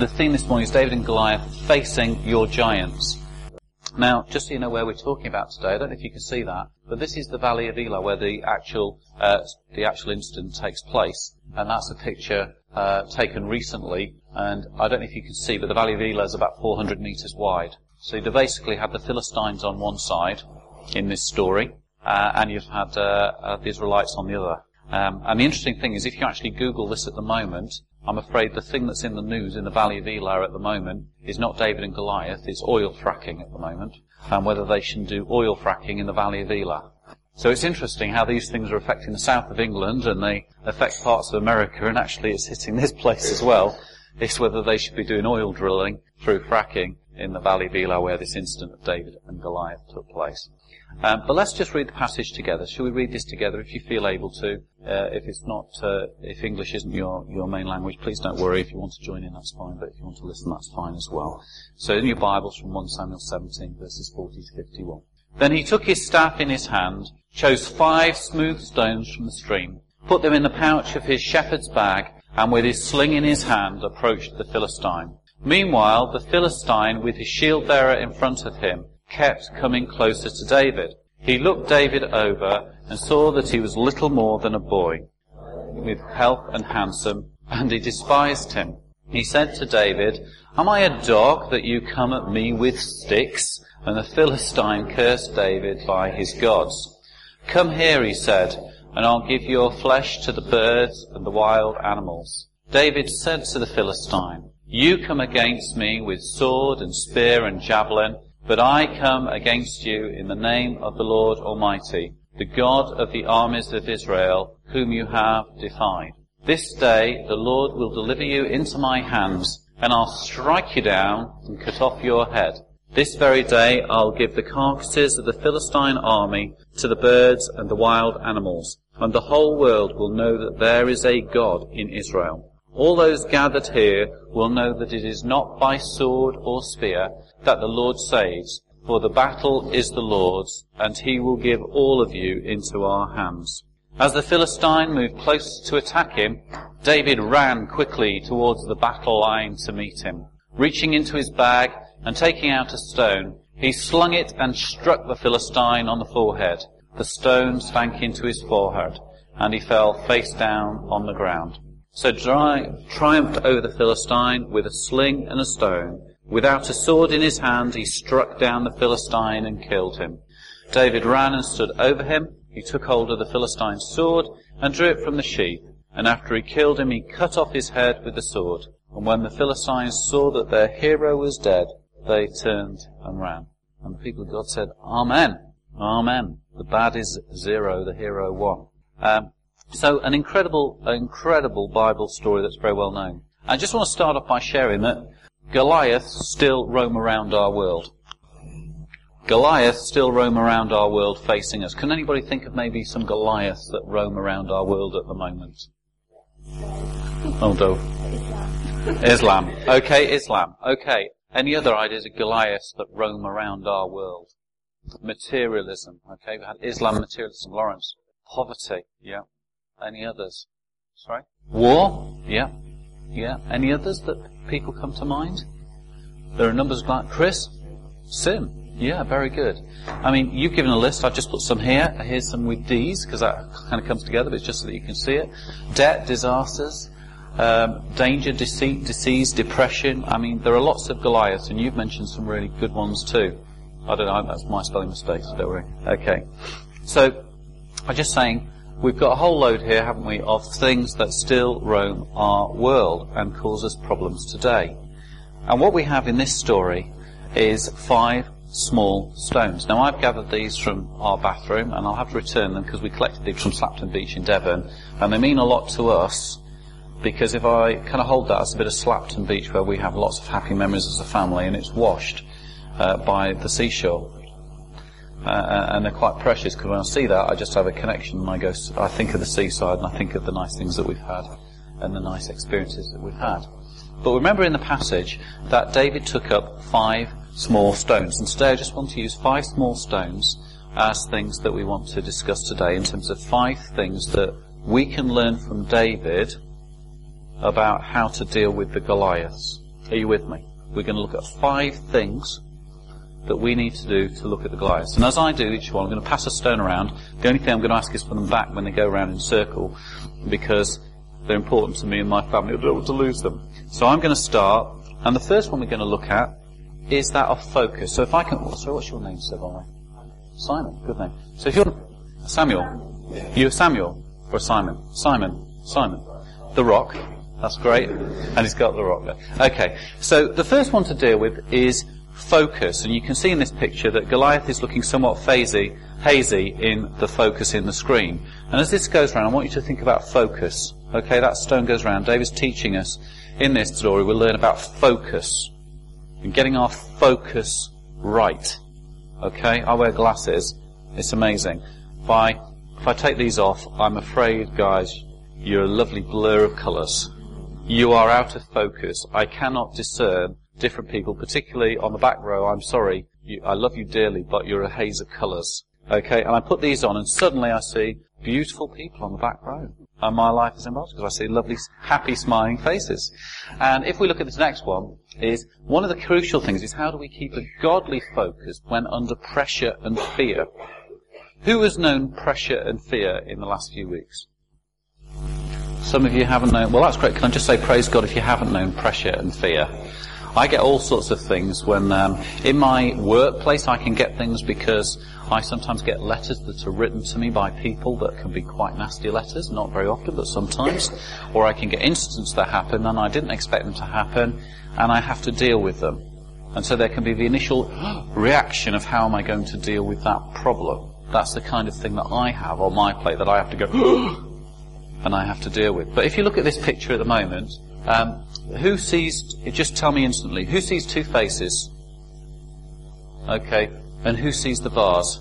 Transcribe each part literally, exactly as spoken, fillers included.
the theme this morning is David and Goliath facing your giants. Now, just so you know where we're talking about today, I don't know if you can see that, but this is the Valley of Elah where the actual uh, the actual incident takes place, and that's a picture uh, taken recently. And I don't know if you can see, but the Valley of Elah is about four hundred metres wide. So you basically had the Philistines on one side in this story, uh, and you've had uh, uh, the Israelites on the other. Um, and the interesting thing is, if you actually Google this at the moment, I'm afraid the thing that's in the news in the Valley of Elah at the moment is not David and Goliath, it's oil fracking at the moment, and whether they should do oil fracking in the Valley of Elah. So it's interesting how these things are affecting the south of England, and they affect parts of America, and actually it's hitting this place as well. It's whether they should be doing oil drilling through fracking in the Valley of Elah where this incident of David and Goliath took place. Um, but let's just read the passage together. Shall we read this together if you feel able to? Uh, if it's not, uh, if English isn't your, your main language, please don't worry. If you want to join in, that's fine. But if you want to listen, that's fine as well. So in your Bibles from First Samuel seventeen, verses forty to fifty-one. Then he took his staff in his hand, chose five smooth stones from the stream, put them in the pouch of his shepherd's bag, and with his sling in his hand approached the Philistine. Meanwhile, the Philistine, with his shield-bearer in front of him, kept coming closer to David. He looked David over and saw that he was little more than a boy, with health and handsome, and he despised him. He said to David, "Am I a dog that you come at me with sticks?" And the Philistine cursed David by his gods. "Come here," he said, "and I'll give your flesh to the birds and the wild animals." David said to the Philistine, "You come against me with sword and spear and javelin, but I come against you in the name of the Lord Almighty, the God of the armies of Israel, whom you have defied. This day the Lord will deliver you into my hands, and I'll strike you down and cut off your head. This very day I'll give the carcasses of the Philistine army to the birds and the wild animals, and the whole world will know that there is a God in Israel. All those gathered here will know that it is not by sword or spear that the Lord saves, for the battle is the Lord's, and he will give all of you into our hands." As the Philistine moved close to attack him, David ran quickly towards the battle line to meet him. Reaching into his bag and taking out a stone, he slung it and struck the Philistine on the forehead. The stone sank into his forehead, and he fell face down on the ground. So tri- triumphed over the Philistine with a sling and a stone. Without a sword in his hand, he struck down the Philistine and killed him. David ran and stood over him. He took hold of the Philistine's sword and drew it from the sheath. And after he killed him, he cut off his head with the sword. And when the Philistines saw that their hero was dead, they turned and ran. And the people of God said, "Amen, Amen." The bad is zero, the hero one. Um, So an incredible, incredible Bible story that's very well known. I just want to start off by sharing that Goliaths still roam around our world. Goliaths still roam around our world facing us. Can anybody think of maybe some Goliaths that roam around our world at the moment? Oh, no. Islam. Okay, Islam. Okay. Any other ideas of Goliaths that roam around our world? Materialism. Okay, we had Islam, materialism. Lawrence. Poverty. Yeah. Any others? Sorry? War? Yeah. Yeah. Any others that people come to mind? There are numbers like Chris? Sin. Yeah, very good. I mean, you've given a list. I've just put some here. Here's some with D's, because that kind of comes together, but it's just so that you can see it. Debt, disasters, um, danger, deceit, disease, depression. I mean, there are lots of Goliaths, and you've mentioned some really good ones too. I don't know, that's my spelling mistakes, don't worry. Okay. So, I'm just saying, we've got a whole load here, haven't we, of things that still roam our world and cause us problems today. And what we have in this story is five small stones. Now, I've gathered these from our bathroom, and I'll have to return them because we collected these from Slapton Beach in Devon, and they mean a lot to us because if I kind of hold that as a bit of Slapton Beach where we have lots of happy memories as a family, and it's washed uh, by the seashore. Uh, and they're quite precious because when I see that, I just have a connection and I go, I think of the seaside and I think of the nice things that we've had and the nice experiences that we've had. But remember in the passage that David took up five small stones. And today I just want to use five small stones as things that we want to discuss today in terms of five things that we can learn from David about how to deal with the Goliaths. Are you with me? We're going to look at five things that we need to do to look at the Goliaths. And as I do each one, I'm going to pass a stone around. The only thing I'm going to ask is for them back when they go around in a circle, because they're important to me and my family. I don't want to lose them. So I'm going to start, and the first one we're going to look at is that of focus. So if I can... Oh, sorry, what's your name, sir, by the way? Simon, good name. So if you're... Samuel. You're Samuel or Simon? Simon. Simon. The rock. That's great. And he's got the rock there. Okay. So the first one to deal with is focus. And you can see in this picture that Goliath is looking somewhat hazy, hazy in the focus in the screen. And as this goes around, I want you to think about focus. Okay, that stone goes around. David's teaching us in this story. We'll learn about focus and getting our focus right. Okay, I wear glasses. It's amazing. If I, if I take these off, I'm afraid, guys, you're a lovely blur of colours. You are out of focus. I cannot discern different people, particularly on the back row. I'm sorry, you, I love you dearly, but you're a haze of colours. Okay, and I put these on, and suddenly I see beautiful people on the back row. And my life is embarrassed because I see lovely, happy, smiling faces. And if we look at this next one, is one of the crucial things is how do we keep a godly focus when under pressure and fear? Who has known pressure and fear in the last few weeks? Some of you haven't known. Well, that's great. Can I just say praise God if you haven't known pressure and fear? I get all sorts of things when, um, in my workplace, I can get things because I sometimes get letters that are written to me by people that can be quite nasty letters, not very often, but sometimes. Or I can get incidents that happen and I didn't expect them to happen, and I have to deal with them. And so there can be the initial reaction of how am I going to deal with that problem. That's the kind of thing that I have on my plate that I have to go and I have to deal with. But if you look at this picture at the moment, um, who sees, just tell me instantly, who sees two faces? Okay. And who sees the vase?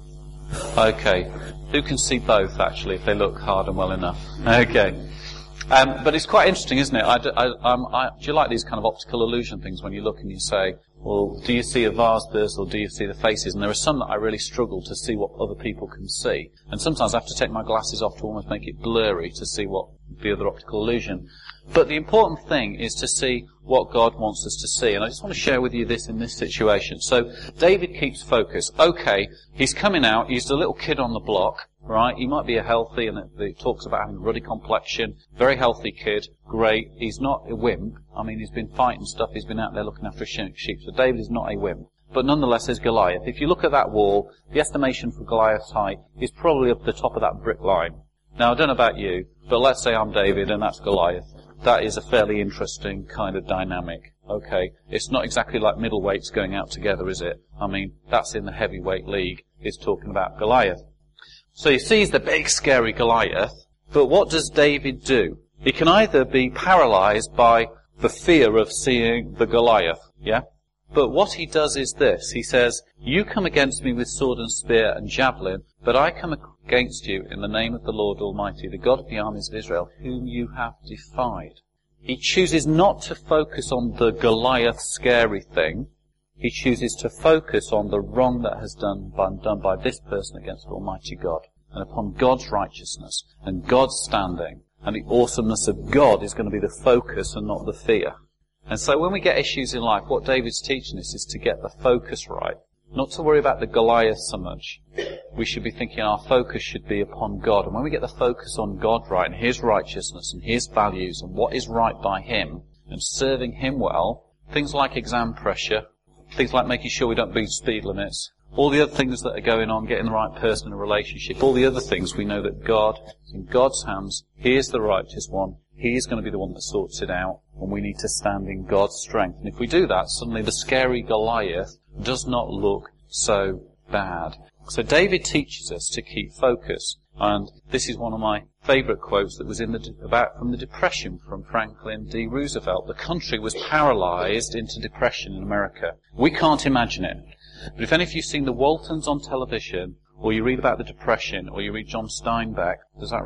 Okay. Who can see both, actually, if they look hard and well enough? Okay. Um, but it's quite interesting, isn't it? I, I, um, I, do you like these kind of optical illusion things when you look and you say, well, do you see a vase burst or do you see the faces? And there are some that I really struggle to see what other people can see. And sometimes I have to take my glasses off to almost make it blurry to see what the other optical illusion. But the important thing is to see what God wants us to see. And I just want to share with you this in this situation. So David keeps focus. Okay, he's coming out. He's a little kid on the block, right? He might be a healthy, and it, it talks about having a ruddy complexion. Very healthy kid. Great. He's not a wimp. I mean, he's been fighting stuff. He's been out there looking after sheep. So David is not a wimp. But nonetheless, there's Goliath. If you look at that wall, the estimation for Goliath's height is probably up the top of that brick line. Now, I don't know about you, but let's say I'm David and that's Goliath. That is a fairly interesting kind of dynamic. Okay, it's not exactly like middleweights going out together, is it? I mean, that's in the heavyweight league. It's talking about Goliath. So he sees the big, scary Goliath, but what does David do? He can either be paralyzed by the fear of seeing the Goliath, yeah? But what he does is this. He says, you come against me with sword and spear and javelin, but I come against you in the name of the Lord Almighty, the God of the armies of Israel, whom you have defied. He chooses not to focus on the Goliath scary thing. He chooses to focus on the wrong that has done, been done by this person against Almighty God, and upon God's righteousness and God's standing. And the awesomeness of God is going to be the focus and not the fear. And so when we get issues in life, what David's teaching us is to get the focus right. Not to worry about the Goliath so much. We should be thinking our focus should be upon God. And when we get the focus on God right, and His righteousness, and His values, and what is right by Him, and serving Him well, things like exam pressure, things like making sure we don't beat speed limits, all the other things that are going on, getting the right person in a relationship, all the other things, we know that God is in God's hands. He is the righteous one. He is going to be the one that sorts it out, and we need to stand in God's strength. And if we do that, suddenly the scary Goliath does not look so bad. So David teaches us to keep focus. And this is one of my favourite quotes that was in the about from the Depression from Franklin D. Roosevelt. The country was paralysed into depression in America. We can't imagine it. But if any of you have seen the Waltons on television, or you read about the Depression, or you read John Steinbeck, does that ring?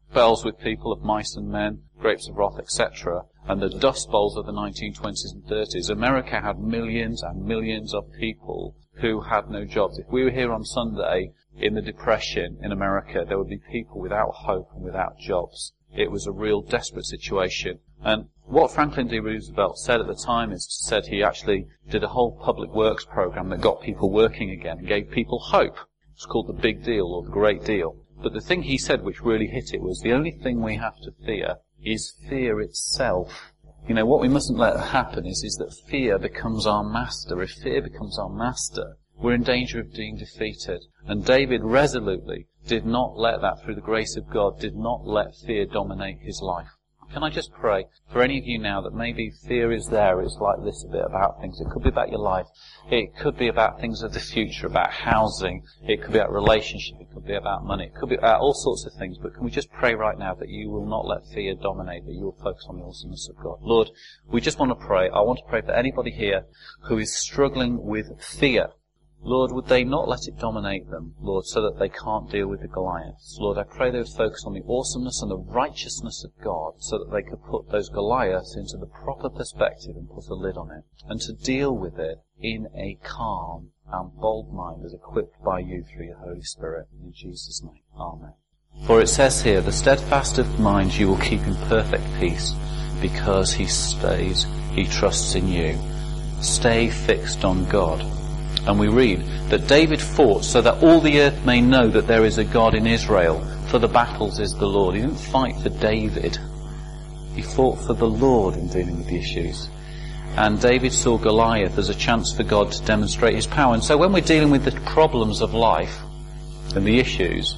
bells with people of mice and men, grapes of wrath, et cetera, and the dust bowls of the nineteen twenties and thirties, America had millions and millions of people who had no jobs. If we were here on Sunday in the Depression in America, there would be people without hope and without jobs. It was a real desperate situation. And what Franklin D. Roosevelt said at the time is, said he actually did a whole public works program that got people working again and gave people hope. It's called the Big Deal or the Great Deal. But the thing he said which really hit it was the only thing we have to fear is fear itself. You know, what we mustn't let happen is, is that fear becomes our master. If fear becomes our master, we're in danger of being defeated. And David resolutely did not let that, through the grace of God, did not let fear dominate his life. Can I just pray for any of you now that maybe fear is there, it's like this a bit about things. It could be about your life. It could be about things of the future, about housing. It could be about relationship. It could be about money. It could be about all sorts of things. But can we just pray right now that you will not let fear dominate, that you will focus on the awesomeness of God. Lord, we just want to pray. I want to pray for anybody here who is struggling with fear. Lord, would they not let it dominate them, Lord, so that they can't deal with the Goliaths? Lord, I pray they would focus on the awesomeness and the righteousness of God so that they could put those Goliaths into the proper perspective and put a lid on it, and to deal with it in a calm and bold mind as equipped by you through your Holy Spirit. In Jesus' name, amen. For it says here, the steadfast of mind you will keep in perfect peace, because he stays, he trusts in you. Stay fixed on God. And we read that David fought so that all the earth may know that there is a God in Israel, for the battles is the Lord. He didn't fight for David. He fought for the Lord in dealing with the issues. And David saw Goliath as a chance for God to demonstrate his power. And so when we're dealing with the problems of life and the issues,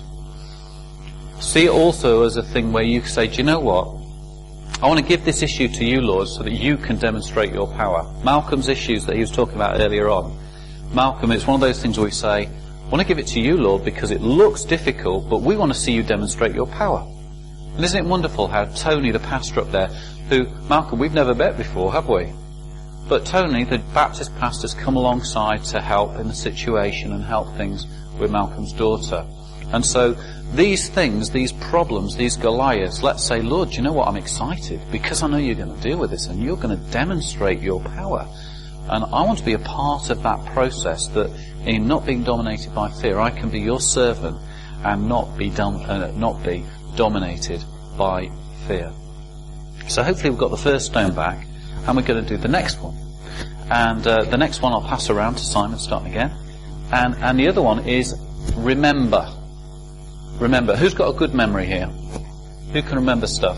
see it also as a thing where you say, do you know what? I want to give this issue to you, Lord, so that you can demonstrate your power. Malcolm's issues that he was talking about earlier on. Malcolm, it's one of those things where we say, I want to give it to you, Lord, because it looks difficult, but we want to see you demonstrate your power. And isn't it wonderful how Tony, the pastor up there, who, Malcolm, we've never met before, have we? But Tony, the Baptist pastor, has come alongside to help in the situation and help things with Malcolm's daughter. And so these things, these problems, these Goliaths, let's say, Lord, do you know what? I'm excited because I know you're going to deal with this and you're going to demonstrate your power. And I want to be a part of that process, that in not being dominated by fear, I can be your servant and not be dom- uh, not be dominated by fear. So hopefully we've got the first stone back, and we're going to do the next one. And uh, the next one I'll pass around to Simon, starting again. And, and the other one is remember. Remember. Who's got a good memory here? Who can remember stuff?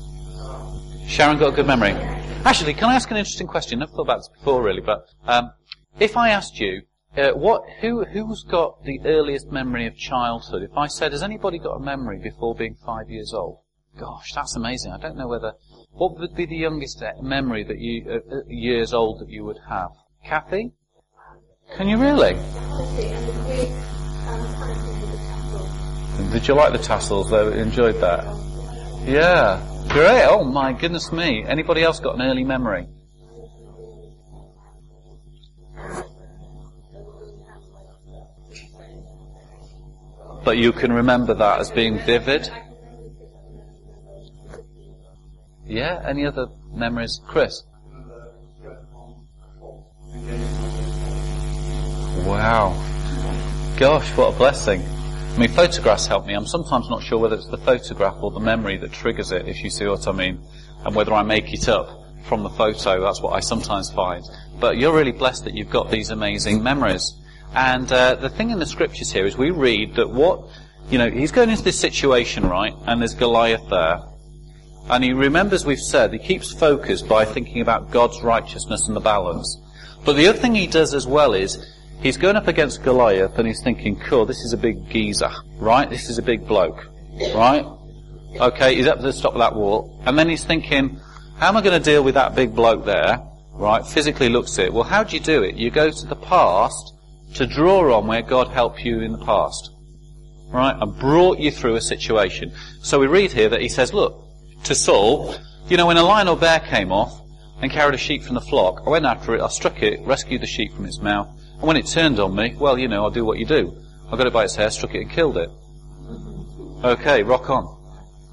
Sharon got a good memory. Actually, can I ask an interesting question? I've thought about this before, really, but um, if I asked you, uh, what, who, who's got the earliest memory of childhood? If I said, has anybody got a memory before being five years old? Gosh, that's amazing. I don't know whether, what would be the youngest memory that you, uh, years old that you would have? Kathy? Can you really? Did you like the tassels, though? Enjoyed that? Yeah. Great. Oh my goodness me. Anybody else got an early memory? But you can remember that as being vivid? Yeah? Any other memories? Chris? Wow. Gosh, what a blessing. I mean, photographs help me. I'm sometimes not sure whether it's the photograph or the memory that triggers it, if you see what I mean, and whether I make it up from the photo. That's what I sometimes find. But you're really blessed that you've got these amazing memories. And uh, the thing in the scriptures here is we read that what, you know, he's going into this situation, right, and there's Goliath there. And he remembers, we've said, he keeps focused by thinking about God's righteousness and the balance. But the other thing he does as well is, he's going up against Goliath and he's thinking, cool, this is a big geezer, right? This is a big bloke, right? Okay, he's up to the top of that wall. And then he's thinking, how am I going to deal with that big bloke there? Right? Physically looks at it. Well, how do you do it? You go to the past to draw on where God helped you in the past. Right? And brought you through a situation. So we read here that he says, look, to Saul, you know, when a lion or bear came off and carried a sheep from the flock, I went after it, I struck it, rescued the sheep from its mouth. And when it turned on me, well, you know, I'll do what you do. I got it by its hair, struck it and killed it. Okay, rock on.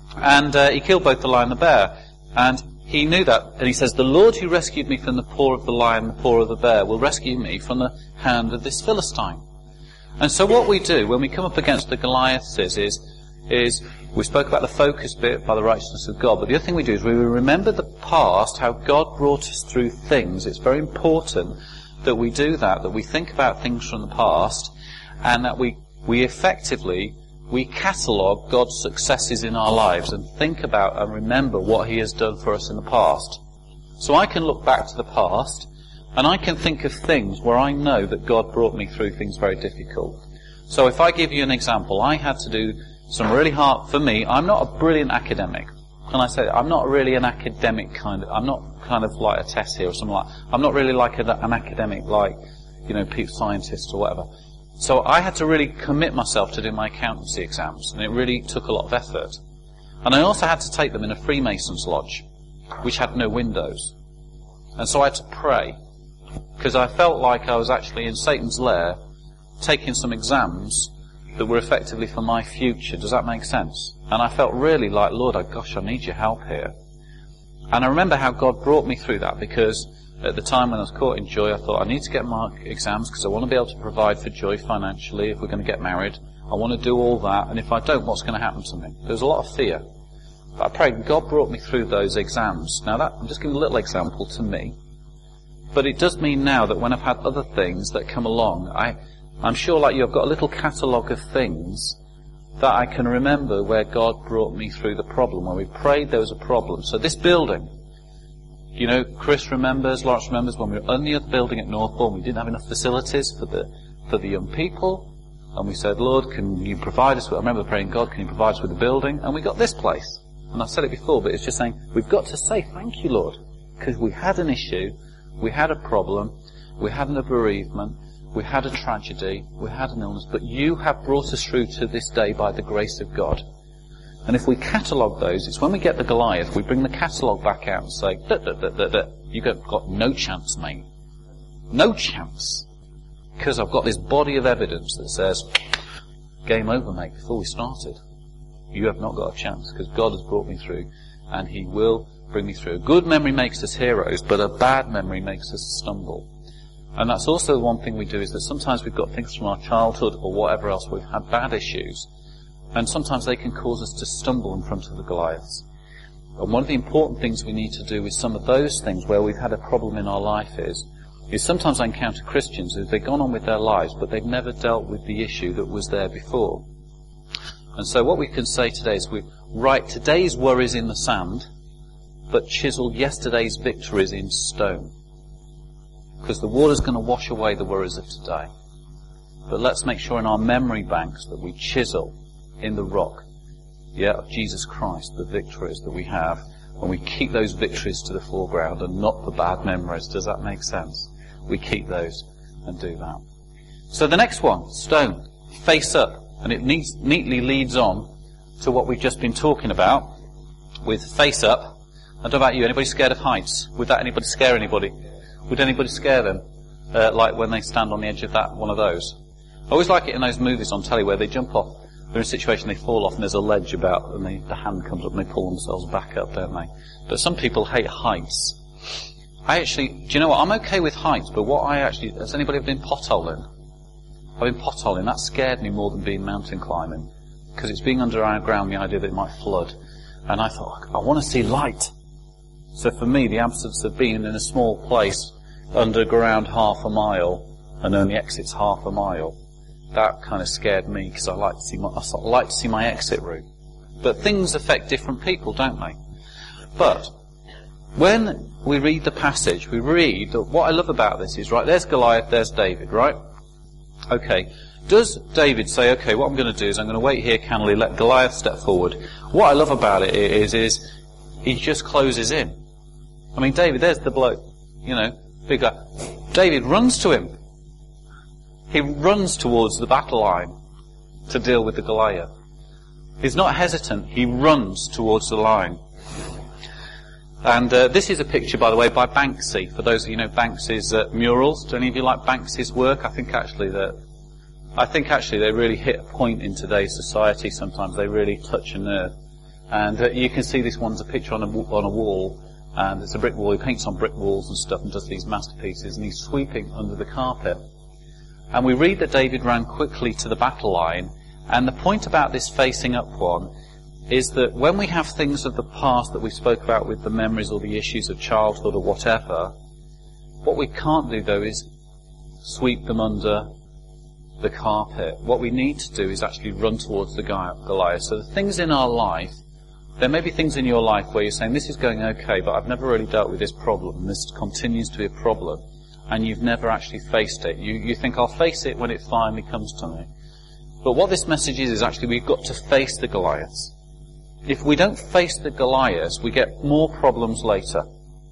And uh, he killed both the lion and the bear. And he knew that. And he says, the Lord who rescued me from the paw of the lion and the paw of the bear will rescue me from the hand of this Philistine. And so what we do when we come up against the Goliaths is, is, is we spoke about the focus bit by the righteousness of God, but the other thing we do is we remember the past, how God brought us through things. It's very important that we do that, that we think about things from the past, and that we, we effectively, we catalogue God's successes in our lives and think about and remember what He has done for us in the past. So I can look back to the past, and I can think of things where I know that God brought me through things very difficult. So if I give you an example, I had to do some really hard, for me, I'm not a brilliant academic. And I say, I'm not really an academic kind of, I'm not kind of like a test here or something like, I'm not really like a, an academic like, you know, scientist or whatever. So I had to really commit myself to do my accountancy exams, and it really took a lot of effort. And I also had to take them in a Freemasons lodge, which had no windows. And so I had to pray, because I felt like I was actually in Satan's lair, taking some exams that were effectively for my future. Does that make sense? And I felt really like, Lord, oh gosh, I need your help here. And I remember how God brought me through that, because at the time when I was caught in Joy, I thought, I need to get my exams because I want to be able to provide for Joy financially if we're going to get married. I want to do all that, and if I don't, what's going to happen to me? There was a lot of fear. But I prayed, God brought me through those exams. Now that, I'm just giving a little example to me. But it does mean now that when I've had other things that come along, I, I'm sure like you, I've got a little catalogue of things that I can remember where God brought me through the problem. When we prayed, there was a problem. So this building, you know, Chris remembers, Lawrence remembers when we were in the other building at Northbourne, we didn't have enough facilities for the for the young people. And we said, Lord, can you provide us with, I remember praying, God, can you provide us with a building? And we got this place. And I've said it before, but it's just saying, we've got to say thank you, Lord. Because we had an issue, we had a problem, we had a bereavement, we had a tragedy, we had an illness, but you have brought us through to this day by the grace of God. And if we catalogue those, it's when we get the Goliath, we bring the catalogue back out and say, da, da, da, da, da. You've got no chance, mate. No chance. Because I've got this body of evidence that says, game over, mate, before we started. You have not got a chance, because God has brought me through, and He will bring me through. A good memory makes us heroes, but a bad memory makes us stumble. And that's also the one thing we do, is that sometimes we've got things from our childhood or whatever else, we've had bad issues, and sometimes they can cause us to stumble in front of the Goliaths. And one of the important things we need to do with some of those things where we've had a problem in our life is, is sometimes I encounter Christians who they've gone on with their lives, but they've never dealt with the issue that was there before. And so what we can say today is we write today's worries in the sand, but chisel yesterday's victories in stone. Because the water's going to wash away the worries of today. But let's make sure in our memory banks that we chisel in the rock, yeah, of Jesus Christ, the victories that we have, and we keep those victories to the foreground and not the bad memories. Does that make sense? We keep those and do that. So the next one, stone, face up. And it needs, neatly leads on to what we've just been talking about with face up. I don't know about you, anybody scared of heights? Would that anybody scare anybody? Would anybody scare them? Uh, like when they stand on the edge of that, one of those? I always like it in those movies on telly where they jump off. They're in a situation, they fall off and there's a ledge about and they, the hand comes up and they pull themselves back up, don't they? But some people hate heights. I actually, do you know what, I'm okay with heights, but what I actually, has anybody ever been potholing? I've been potholing, that scared me more than being mountain climbing. Because it's being under our ground, the idea that it might flood. And I thought, I want to see light. So for me, the absence of being in a small place, underground half a mile, and only exits half a mile, that kind of scared me, because I like to see my, I like to see my exit route. But things affect different people, don't they? But when we read the passage, we read that what I love about this is, right, there's Goliath, there's David, right? Okay. Does David say, okay, what I'm going to do is I'm going to wait here cannily, let Goliath step forward? What I love about it is, is he just closes in. I mean, David, there's the bloke, you know, big guy. David runs to him. He runs towards the battle line to deal with the Goliath. He's not hesitant. He runs towards the line. And uh, this is a picture, by the way, by Banksy. For those of you who know Banksy's uh, murals, do any of you like Banksy's work? I think actually that, I think actually they really hit a point in today's society. Sometimes they really touch a nerve. And uh, you can see this one's a picture on a, on a wall, and it's a brick wall. He paints on brick walls and stuff and does these masterpieces, and he's sweeping under the carpet. And we read that David ran quickly to the battle line, and the point about this facing up one is that when we have things of the past that we spoke about with the memories or the issues of childhood or whatever, what we can't do, though, is sweep them under the carpet. What we need to do is actually run towards the Goliath. So the things in our life, there may be things in your life where you're saying, this is going okay, but I've never really dealt with this problem, and this continues to be a problem, and you've never actually faced it. You, you think, I'll face it when it finally comes to me. But what this message is, is actually we've got to face the Goliaths. If we don't face the Goliaths, we get more problems later.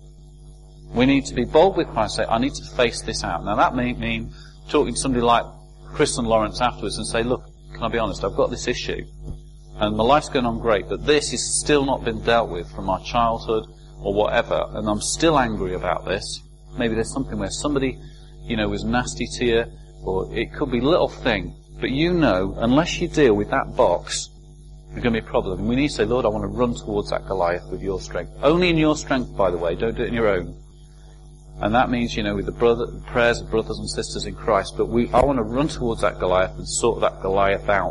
We need to be bold with Christ and say, I need to face this out. Now that may mean talking to somebody like Chris and Lawrence afterwards and say, look, can I be honest, I've got this issue, and my life's going on great, but this has still not been dealt with from my childhood or whatever, and I'm still angry about this. Maybe there's something where somebody, you know, was nasty to you, or it could be a little thing, but you know, unless you deal with that box, there's going to be a problem. And we need to say, Lord, I want to run towards that Goliath with your strength. Only in your strength, by the way. Don't do it in your own. And that means, you know, with the brother, prayers of brothers and sisters in Christ. But we, I want to run towards that Goliath and sort that Goliath out.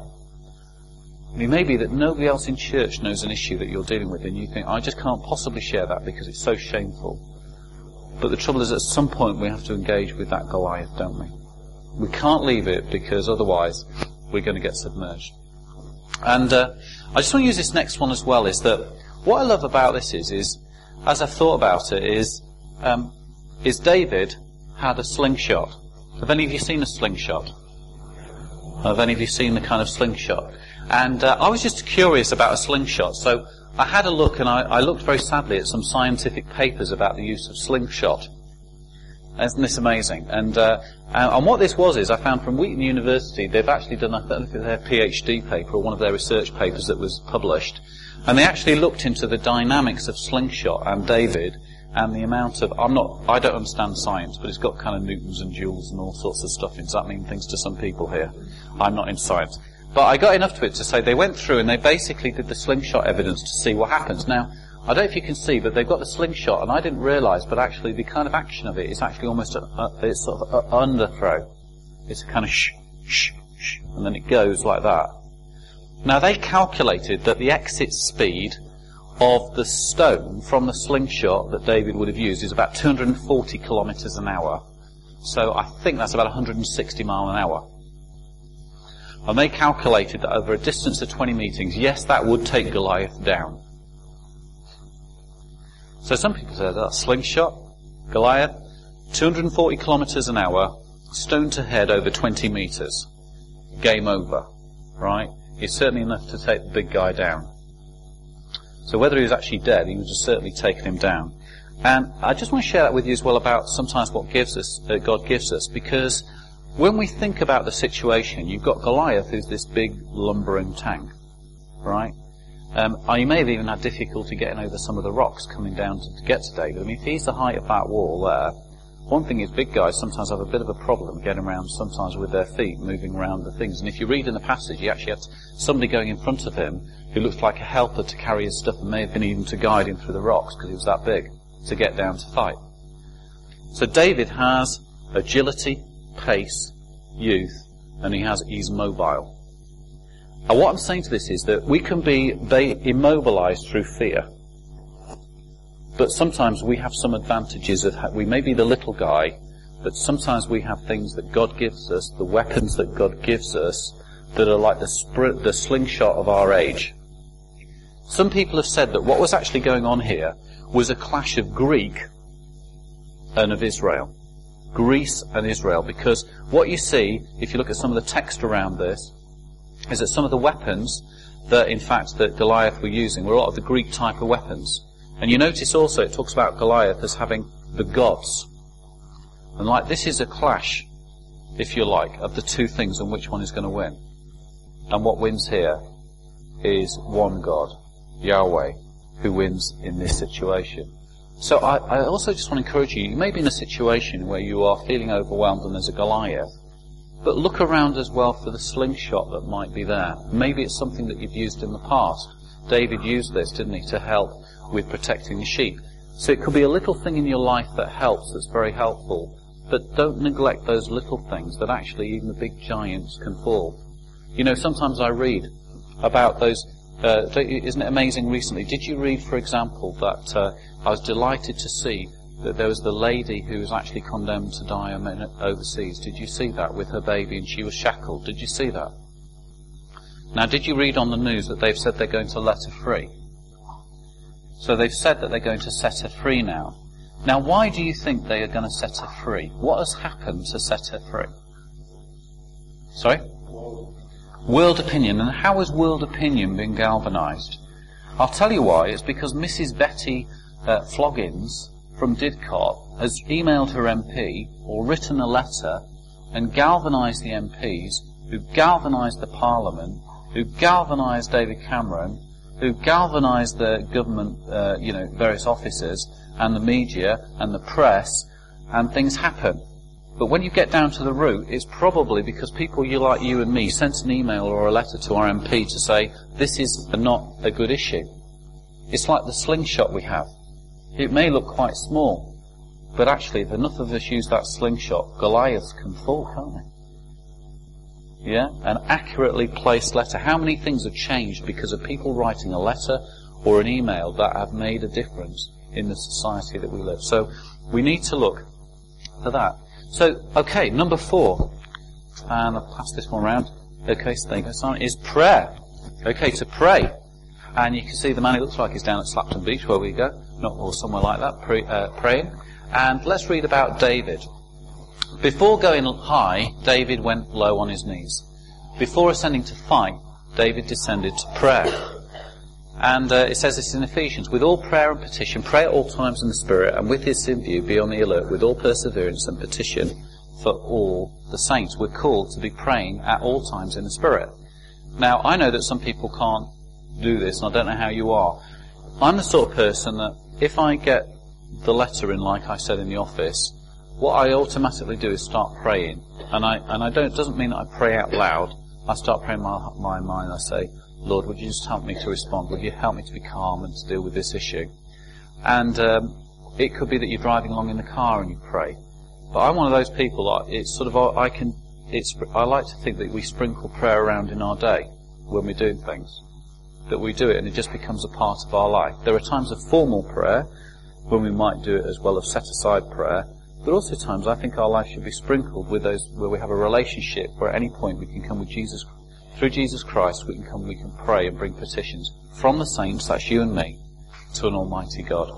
And it may be that nobody else in church knows an issue that you're dealing with, and you think, I just can't possibly share that because it's so shameful. But the trouble is, at some point we have to engage with that Goliath, don't we? We can't leave it, because otherwise we're going to get submerged. And uh, I just want to use this next one as well, is that what I love about this is, is as I've thought about it, is um, is David had a slingshot. Have any of you seen a slingshot? Have any of you seen the kind of slingshot? And uh, I was just curious about a slingshot, so I had a look, and I, I looked very sadly at some scientific papers about the use of slingshot. Isn't this amazing? And, uh, and what this was is, I found from Wheaton University, they've actually done, I don't know if it's their PhD paper or one of their research papers that was published, and they actually looked into the dynamics of slingshot and David, and the amount of, I'm not, I don't understand science, but it's got kind of newtons and joules and all sorts of stuff in. Does that mean things to some people here? I'm not in science. But I got enough to it to say they went through and they basically did the slingshot evidence to see what happens. Now, I don't know if you can see, but they've got the slingshot, and I didn't realise, but actually the kind of action of it is actually almost a, a it's sort of an underthrow. It's a kind of shh, shh, shh, and then it goes like that. Now they calculated that the exit speed of the stone from the slingshot that David would have used is about two hundred forty kilometres an hour. So I think that's about one hundred sixty miles an hour. And they calculated that over a distance of twenty metres, yes, that would take Goliath down. So some people say that slingshot, Goliath, two hundred forty kilometres an hour, stone to head over twenty metres. Game over, right? It's certainly enough to take the big guy down. So whether he was actually dead, he would have certainly taken him down. And I just want to share that with you as well about sometimes what gives us, uh, God gives us, because when we think about the situation, you've got Goliath, who's this big lumbering tank, right? Um, you may have even had difficulty getting over some of the rocks coming down to, to get to David. I mean, if he's the height of that wall there, one thing is big guys sometimes have a bit of a problem getting around sometimes with their feet, moving around the things. And if you read in the passage, he actually had somebody going in front of him who looked like a helper to carry his stuff and may have been even to guide him through the rocks because he was that big to get down to fight. So David has agility, pace, youth, and he has he's mobile. And what I'm saying to this is that we can be immobilized through fear. But sometimes we have some advantages of, ha- we may be the little guy, but sometimes we have things that God gives us, the weapons that God gives us, that are like the, spr- the slingshot of our age. Some people have said that what was actually going on here was a clash of Greek and of Israel. Greece and Israel, because what you see, if you look at some of the text around this, is that some of the weapons that, in fact, that Goliath were using were a lot of the Greek type of weapons. And you notice also it talks about Goliath as having the gods. And like this is a clash, if you like, of the two things and which one is going to win. And what wins here is one God, Yahweh, who wins in this situation. So I, I also just want to encourage you, you may be in a situation where you are feeling overwhelmed and there's a Goliath, but look around as well for the slingshot that might be there. Maybe it's something that you've used in the past. David used this, didn't he, to help with protecting the sheep. So it could be a little thing in your life that helps, that's very helpful. But don't neglect those little things that actually even the big giants can fall. You know, sometimes I read about those, uh, isn't it amazing recently? Did you read, for example, that uh, I was delighted to see that there was the lady who was actually condemned to die overseas. Did you see that, with her baby, and she was shackled? Did you see that? Now, did you read on the news that they've said they're going to let her free? So they've said that they're going to set her free now. Now, why do you think they are going to set her free? What has happened to set her free? Sorry? World opinion. And how has world opinion been galvanised? I'll tell you why. It's because Missus Betty uh, Floggins from Didcot has emailed her M P or written a letter and galvanised the M Ps, who galvanised the Parliament, who galvanised David Cameron, who galvanised the government, uh, you know, various officers, and the media, and the press, and things happen. But when you get down to the root, it's probably because people you like you and me sent an email or a letter to our M P to say, this is not a good issue. It's like the slingshot we have. It may look quite small, but actually, if enough of us use that slingshot, Goliaths can fall, can't they? Yeah? An accurately placed letter. How many things have changed because of people writing a letter or an email that have made a difference in the society that we live? So, we need to look for that. So, okay, number four, and I'll pass this one around. Okay, so there you go, Simon, is prayer. Okay, to pray. And you can see the man, it looks like he's down at Slapton Beach, where we go, not or somewhere like that, pray, uh, praying. And let's read about David. Before going high, David went low on his knees. Before ascending to fight, David descended to prayer. And uh, it says this in Ephesians, with all prayer and petition, pray at all times in the Spirit, and with this in view, be on the alert with all perseverance and petition for all the saints. We're called to be praying at all times in the Spirit. Now, I know that some people can't do this, and I don't know how you are. I'm the sort of person that if I get the letter in, like I said in the office, what I automatically do is start praying. And I and I don't. It doesn't mean that I pray out loud. I start praying in my, my mind. I say, Lord, would you just help me to respond? Would you help me to be calm and to deal with this issue? And um, it could be that you're driving along in the car and you pray. But I'm one of those people. It's sort of I can. It's I like to think that we sprinkle prayer around in our day when we're doing things. That we do it and it just becomes a part of our life. There are times of formal prayer when we might do it as well as set aside prayer. But also times I think our life should be sprinkled with those where we have a relationship where at any point we can come with Jesus. Through Jesus Christ we can come, we can pray and bring petitions from the saints, that's you and me, to an almighty God.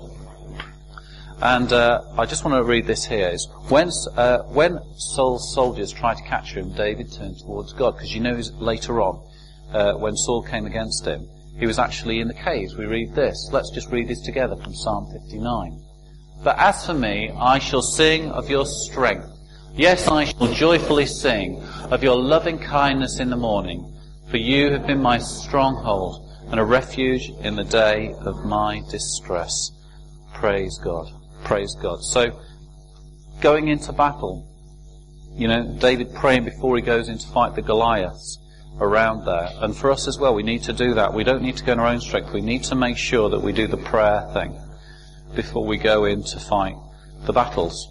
And uh, I just want to read this here. Is when, uh, when Saul's soldiers tried to capture him, David turned towards God. Because you know later on, uh, when Saul came against him, he was actually in the caves. We read this. Let's just read this together from Psalm fifty-nine. But as for me, I shall sing of your strength. Yes, I shall joyfully sing of your loving kindness in the morning. For you have been my stronghold and a refuge in the day of my distress. Praise God. Praise God. So, going into battle, you know, David praying before he goes in to fight the Goliaths around there. And for us as well, we need to do that. We don't need to go in our own strength. We need to make sure that we do the prayer thing before we go in to fight the battles.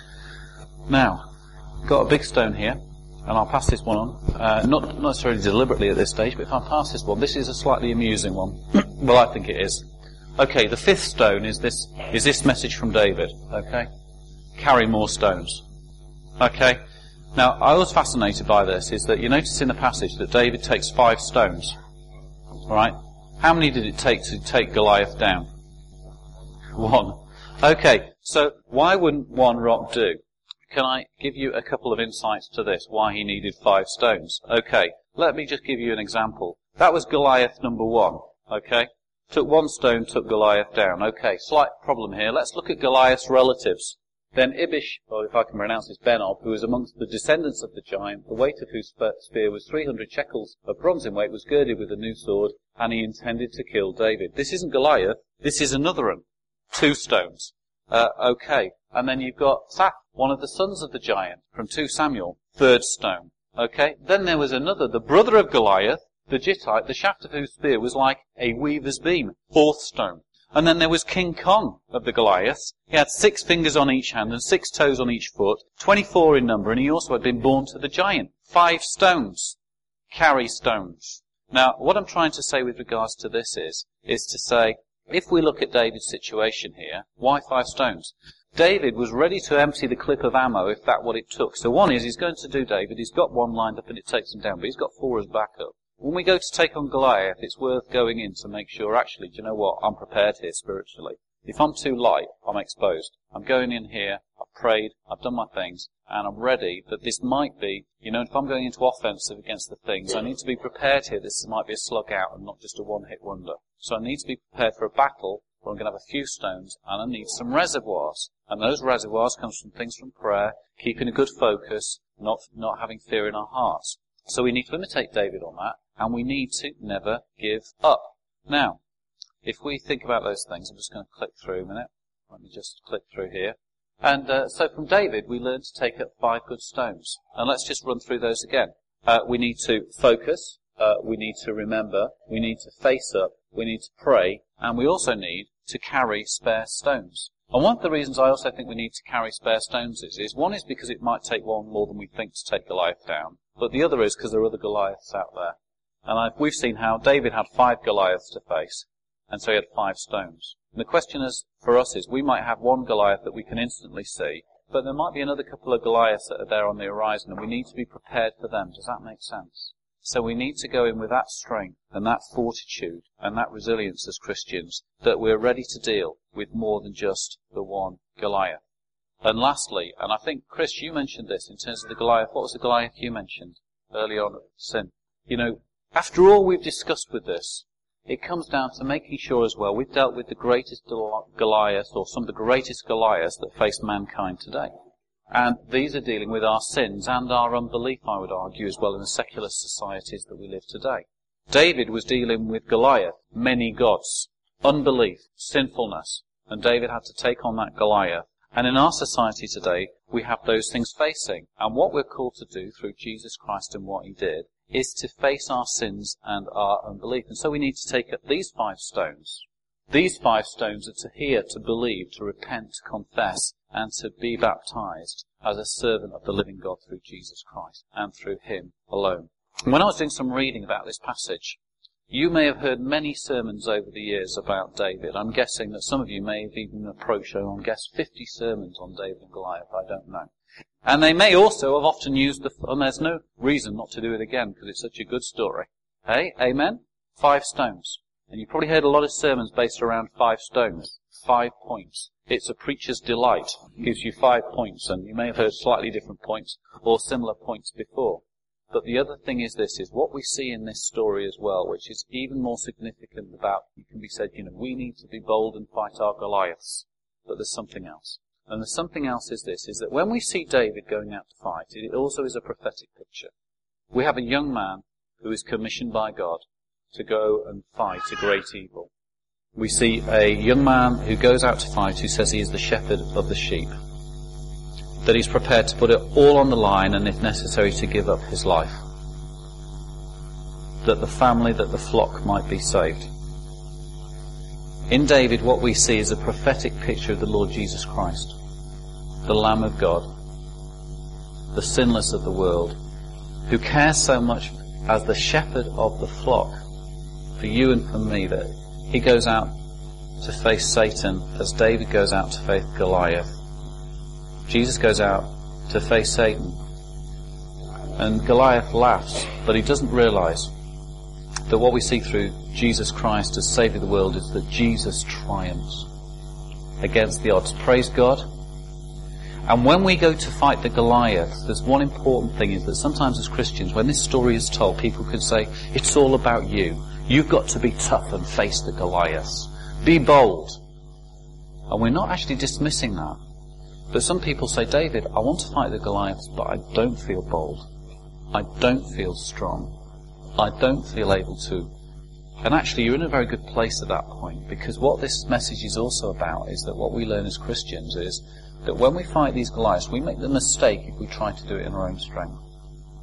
Now, got a big stone here, and I'll pass this one on. Uh, not, not necessarily deliberately at this stage, but if I pass this one, this is a slightly amusing one. Well, I think it is. Okay, the fifth stone is this is this message from David. Okay, carry more stones. Okay. Now, I was fascinated by this. Is that you notice in the passage that David takes five stones. All right. How many did it take to take Goliath down? One. Okay, so why wouldn't one rock do? Can I give you a couple of insights to this, why he needed five stones? Okay, let me just give you an example. That was Goliath number one, okay? Took one stone, took Goliath down. Okay, slight problem here. Let's look at Goliath's relatives. Then Ibish, or if I can pronounce this, Benob, who was amongst the descendants of the giant, the weight of whose spear was three hundred shekels of bronze in weight, was girded with a new sword, and he intended to kill David. This isn't Goliath, this is another one. Two stones. Uh, okay. And then you've got Saph, one of the sons of the giant, from two Samuel. Third stone. Okay. Then there was another, the brother of Goliath, the Gittite, the shaft of whose spear was like a weaver's beam, fourth stone. And then there was King Kong of the Goliaths. He had six fingers on each hand and six toes on each foot, twenty-four in number, and he also had been born to the giant. Five stones. Carry stones. Now, what I'm trying to say with regards to this is, is to say, if we look at David's situation here, why five stones? David was ready to empty the clip of ammo if that's what it took. So one is, he's going to do David, he's got one lined up and it takes him down, but he's got four as backup. When we go to take on Goliath, it's worth going in to make sure, actually, do you know what, I'm prepared here spiritually. If I'm too light, I'm exposed. I'm going in here, I've prayed, I've done my things, and I'm ready that this might be, you know, if I'm going into offensive against the things, I need to be prepared here. This might be a slug out and not just a one-hit wonder. So I need to be prepared for a battle where I'm going to have a few stones and I need some reservoirs. And those reservoirs comes from things from prayer, keeping a good focus, not, not having fear in our hearts. So we need to imitate David on that, and we need to never give up. Now, if we think about those things, I'm just going to click through a minute. Let me just click through here. And uh, so from David, we learn to take up five good stones. And let's just run through those again. Uh, we need to focus. Uh, we need to remember. We need to face up. We need to pray. And we also need to carry spare stones. And one of the reasons I also think we need to carry spare stones is, is one is because it might take one more than we think to take Goliath down. But the other is because there are other Goliaths out there. And I've, we've seen how David had five Goliaths to face. And so he had five stones. And the question is, for us is, we might have one Goliath that we can instantly see, but there might be another couple of Goliaths that are there on the horizon, and we need to be prepared for them. Does that make sense? So we need to go in with that strength and that fortitude and that resilience as Christians, that we're ready to deal with more than just the one Goliath. And lastly, and I think, Chris, you mentioned this in terms of the Goliath. What was the Goliath you mentioned early on? Sin. You know, after all we've discussed with this, it comes down to making sure as well we've dealt with the greatest Goliath, or some of the greatest Goliaths that face mankind today. And these are dealing with our sins and our unbelief, I would argue, as well in the secular societies that we live today. David was dealing with Goliath, many gods, unbelief, sinfulness, and David had to take on that Goliath. And in our society today, we have those things facing. And what we're called to do through Jesus Christ and what he did is to face our sins and our unbelief. And so we need to take up these five stones. These five stones are to hear, to believe, to repent, to confess, and to be baptized as a servant of the living God through Jesus Christ and through him alone. When I was doing some reading about this passage, you may have heard many sermons over the years about David. I'm guessing that some of you may have even approached, I guess, fifty sermons on David and Goliath. I don't know. And they may also have often used the, and there's no reason not to do it again because it's such a good story. Hey, amen? Five stones. And you probably heard a lot of sermons based around five stones. Five points. It's a preacher's delight. It gives you five points, and you may have heard slightly different points or similar points before. But the other thing is this, is what we see in this story as well, which is even more significant about, it can be said, you know, we need to be bold and fight our Goliaths. But there's something else. And the something else is this, is that when we see David going out to fight, it also is a prophetic picture. We have a young man who is commissioned by God to go and fight a great evil. We see a young man who goes out to fight who says he is the shepherd of the sheep. That he's prepared to put it all on the line and if necessary to give up his life. That the family, that the flock might be saved. In David, what we see is a prophetic picture of the Lord Jesus Christ, the Lamb of God, the sinless of the world, who cares so much as the shepherd of the flock for you and for me, that he goes out to face Satan as David goes out to face Goliath. Jesus goes out to face Satan. And Goliath laughs, but he doesn't realize that what we see through Jesus Christ as Saviour of the world is that Jesus triumphs against the odds. Praise God. And when we go to fight the Goliath, there's one important thing, is that sometimes as Christians, when this story is told, people could say, it's all about you. You've got to be tough and face the Goliaths. Be bold. And we're not actually dismissing that. But some people say, David, I want to fight the Goliaths, but I don't feel bold. I don't feel strong. I don't feel able to. And actually, you're in a very good place at that point, because what this message is also about is that what we learn as Christians is that when we fight these Goliaths, we make the mistake if we try to do it in our own strength.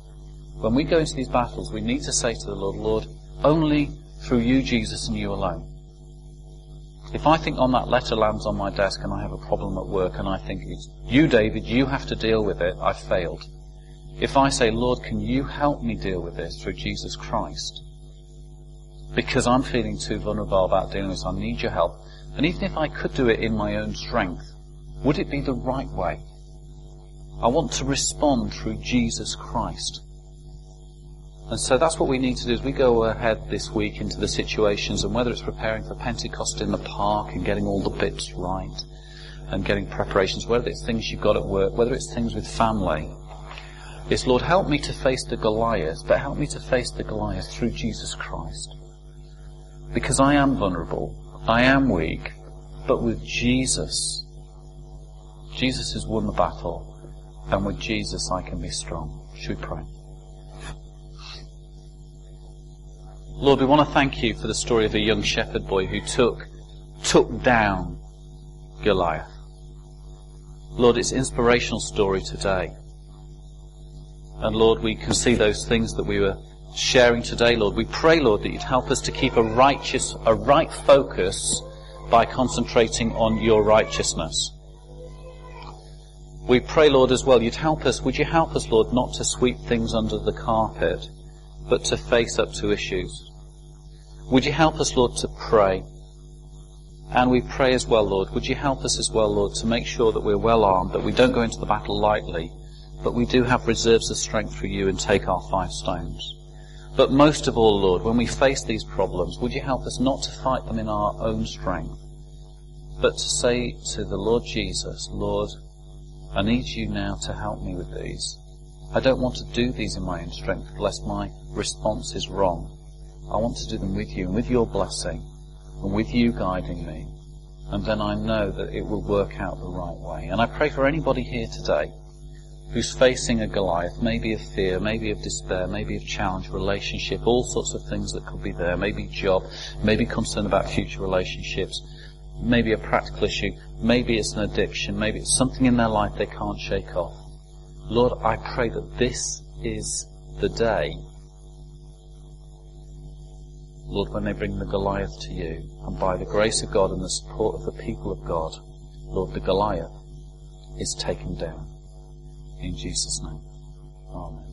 When we go into these battles, we need to say to the Lord, Lord, only through you, Jesus, and you alone. If I think on that letter lands on my desk and I have a problem at work and I think, it's you, David, you have to deal with it, I've failed. If I say, Lord, can you help me deal with this through Jesus Christ? Because I'm feeling too vulnerable about dealing with this, I need your help. And even if I could do it in my own strength, would it be the right way? I want to respond through Jesus Christ. And so that's what we need to do as we go ahead this week into the situations, and whether it's preparing for Pentecost in the park and getting all the bits right and getting preparations, whether it's things you've got at work, whether it's things with family, it's, Lord, help me to face the Goliath, but help me to face the Goliath through Jesus Christ. Because I am vulnerable, I am weak, but with Jesus, Jesus has won the battle, and with Jesus I can be strong. Should we pray? Lord, we want to thank you for the story of a young shepherd boy who took, took down Goliath. Lord, it's an inspirational story today. And Lord, we can see those things that we were sharing today, Lord. We pray, Lord, that you'd help us to keep a righteous, a right focus by concentrating on your righteousness. We pray, Lord, as well, you'd help us, would you help us, Lord, not to sweep things under the carpet, but to face up to issues. Would you help us, Lord, to pray? And we pray as well, Lord, would you help us as well, Lord, to make sure that we're well armed, that we don't go into the battle lightly, but we do have reserves of strength through you and take our five stones. But most of all, Lord, when we face these problems, would you help us not to fight them in our own strength, but to say to the Lord Jesus, Lord, I need you now to help me with these. I don't want to do these in my own strength, lest my response is wrong. I want to do them with you and with your blessing and with you guiding me. And then I know that it will work out the right way. And I pray for anybody here today who's facing a Goliath, maybe of fear, maybe of despair, maybe of challenge, relationship, all sorts of things that could be there, maybe job, maybe concern about future relationships, maybe a practical issue, maybe it's an addiction, maybe it's something in their life they can't shake off. Lord, I pray that this is the day, Lord, when they bring the Goliath to you, and by the grace of God and the support of the people of God, Lord, the Goliath is taken down. In Jesus' name. Amen.